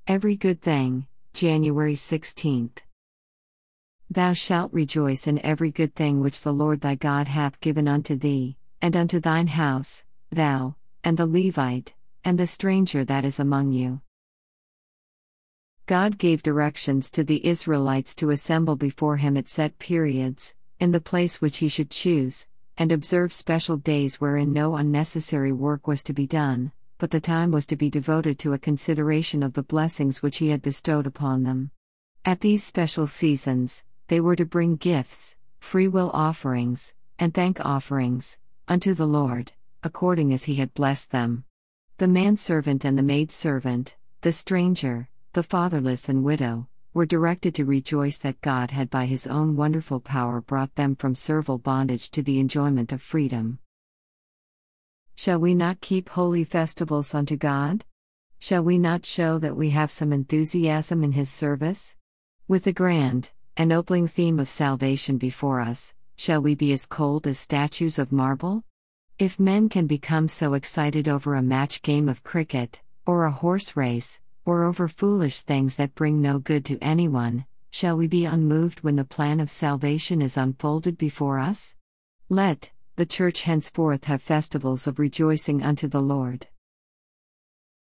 Every good thing, January 16th. Thou shalt rejoice in every good thing which the Lord thy God hath given unto thee, and unto thine house, thou, and the Levite, and the stranger that is among you. God gave directions to the Israelites to assemble before him at set periods, in the place which he should choose, and observe special days wherein no unnecessary work was to be done, but the time was to be devoted to a consideration of the blessings which he had bestowed upon them. At these special seasons, they were to bring gifts, freewill offerings, and thank offerings, unto the Lord, according as he had blessed them. The manservant and the maidservant, the stranger, the fatherless and widow, were directed to rejoice that God had by his own wonderful power brought them from servile bondage to the enjoyment of freedom. Shall we not keep holy festivals unto God? Shall we not show that we have some enthusiasm in his service? With the grand, ennobling theme of salvation before us, shall we be as cold as statues of marble? If men can become so excited over a match game of cricket, or a horse race, or over foolish things that bring no good to anyone, shall we be unmoved when the plan of salvation is unfolded before us? Let the Church henceforth have festivals of rejoicing unto the Lord.